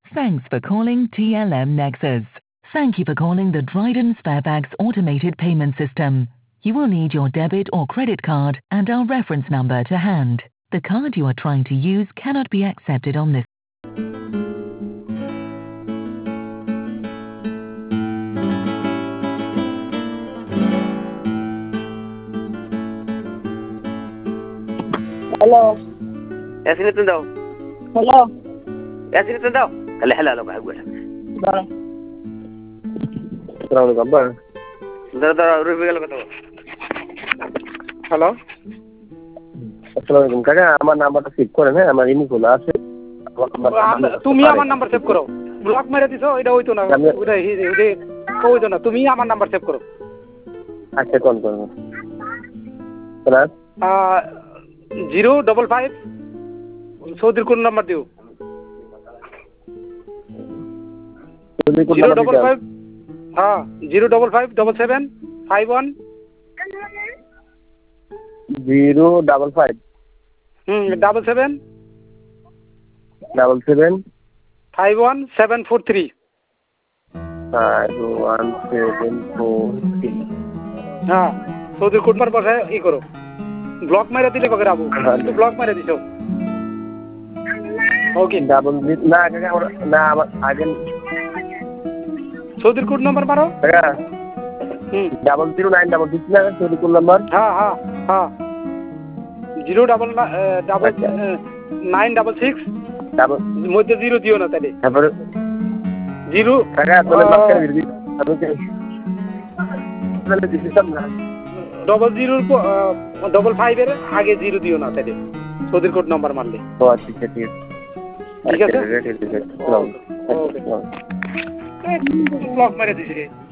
Thanks for calling TLM Nexus. Thank you for calling the Dryden Sparebags automated payment system. You will need your debit or credit card and our reference number to hand. The card you are trying to use cannot be accepted on this. Hello. Yasin itu tahu. Hello. Yasin itu tahu. Kalau halal apa gue. Bye. Assalamu alaikum. Dah rupi kalau kata. Hello আসসালামু আলাইকুম কাকা আমার নাম্বারটা save করেন হ্যাঁ আমার ইনি খোলা আছে তুমি আমার নাম্বার সেভ করো ব্লক মেরে দিছো এটা হইতো না ওটা হইতো না তুমি আমার নাম্বার সেভ করো আচ্ছা কোন করব প্লাস 055 সৌদির কোন নাম্বার দিও 055 হ্যাঁ 055 77 51 055 77 77 51743 51743 হ্যাঁ সৌদির কোড মার বসায় ই করো ব্লক মেরে দিলে বগে রাবু কিন্তু ব্লক মেরে দিছো ওকে ডাবল না কাকা না আমার আগে সৌদির কোড নাম্বার মারো কাকা 00966 না সৌদির কোড নাম্বার হ্যাঁ হ্যাঁ হ্যাঁ 09966 ডাবল মধ্যে 0 দিও না তাহলে তারপরে 0 কাকা তোলে মাস্টার দিবি আমি কে তাহলে দিছিলাম না 0055 এর আগে 0 দিও না তাহলে সৌদির কোড নাম্বার মারলে ও আচ্ছা ঠিক আছে ঠিক আছে ঠিক আছে ওকে ব্লক মেরে দিছি রে